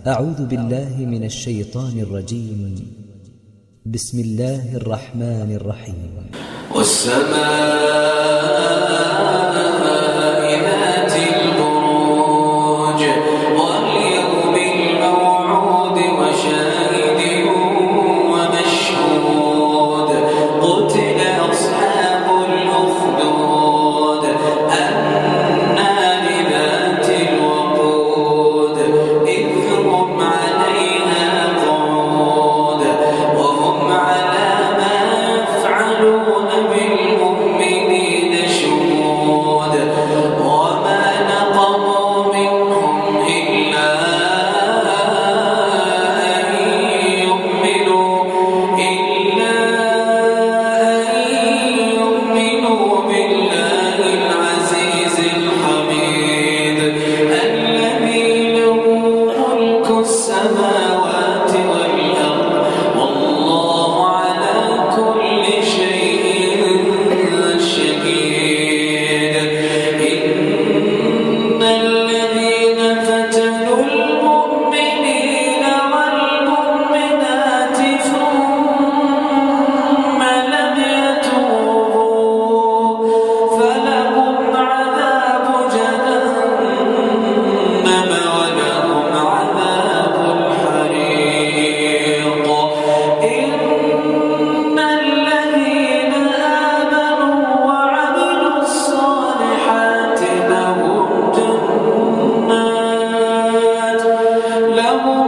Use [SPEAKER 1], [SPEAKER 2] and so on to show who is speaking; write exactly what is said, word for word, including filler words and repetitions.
[SPEAKER 1] أعوذ بالله من الشيطان الرجيم. بسم الله الرحمن الرحيم.
[SPEAKER 2] والسماء ذات البروج واليوم الموعود وشاهد ومشهود قتل أصحاب الأخدود النار ذات الوقود إذ هم عليها قعود وهم على ما يفعلون بالمؤمنين شهود وما نقموا منهم إلا أن يؤمنوا إلا أن يؤمنوا بالله العزيز الحميد الذي له ملك السماوات والأرض والله على كل شيء شهيد. إن الذين فتنوا المؤمنين والمؤمنات ثم لم يتوبوا فلهم عذاب جهنم ولهم عذاب الحريق. إن الذين آمنوا وعملوا الصالحات لهم جنات لهم